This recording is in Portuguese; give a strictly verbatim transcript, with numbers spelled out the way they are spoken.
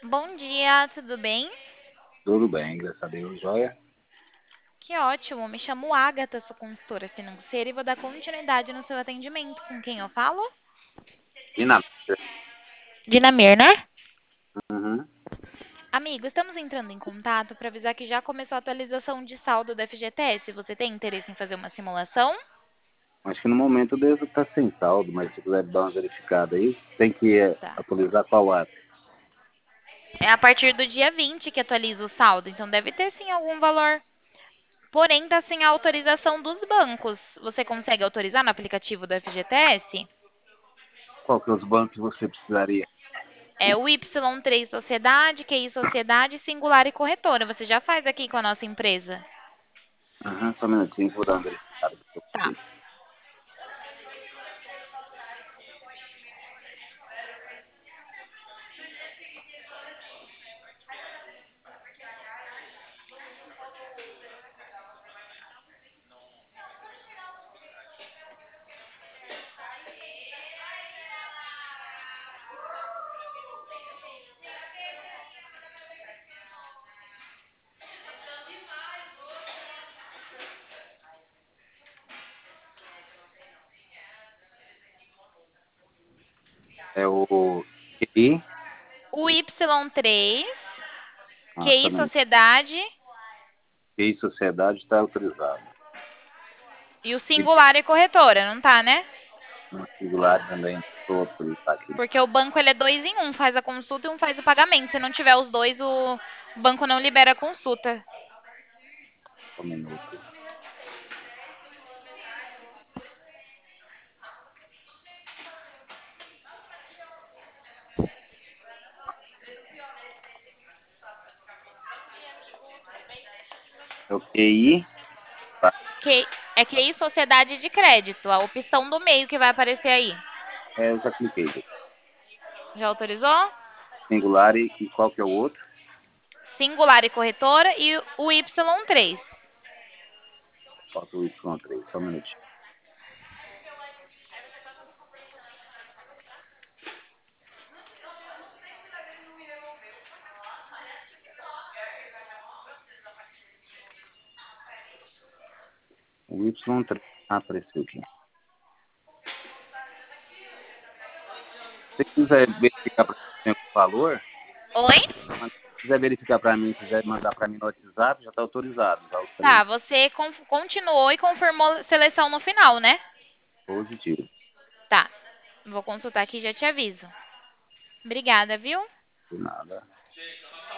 Bom dia, tudo bem? Tudo bem, graças a Deus, joia. Que ótimo, me chamo Agatha, sou consultora financeira e vou dar continuidade no seu atendimento. Com quem eu falo? Dinamita. Dinamir, né? Uhum. Amigo, estamos entrando em contato para avisar que já começou a atualização de saldo do F G T S. Você tem interesse em fazer uma simulação? Acho que no momento devo estar sem saldo, mas se quiser dar uma verificada aí, tem que eh, Tá. atualizar qual app. É a partir do dia vinte que atualiza o saldo, então deve ter sim algum valor. Porém, está sem a autorização dos bancos. Você consegue autorizar no aplicativo do F G T S? Qual que é os bancos que você precisaria? É o Y três Sociedade, Q I Sociedade, Singular e Corretora. Você já faz aqui com a nossa empresa? Aham, só um minutinho, vou dar uma verificada pra Tá. você. É o Q I, O Y três, ah, só um Q I minutinho. Sociedade Q I Sociedade está autorizado. e o E Singular e Corretora, não tá, né? o Singular também estou autorizado aqui. Porque o banco ele é dois em um, faz a consulta e um faz o pagamento. Se não tiver os dois, o banco não libera a consulta. Só um minuto. É o Q I, tá, Que é Q I Sociedade de Crédito, a opção do meio que vai aparecer aí. é, eu já cliquei. Já autorizou? Singular e, e qual que é o outro? Singular e Corretora e o Y três. Falta o Y três, só um minutinho. O Y três, ah, apareceu aqui. Se quiser verificar para mim o valor, Oi? mas se quiser verificar para mim, quiser mandar para mim no WhatsApp, já está autorizado, já os três. Tá, você con- continuou e confirmou seleção no final, né? Positivo. Tá. Vou consultar aqui e já te aviso. Obrigada, viu? De nada.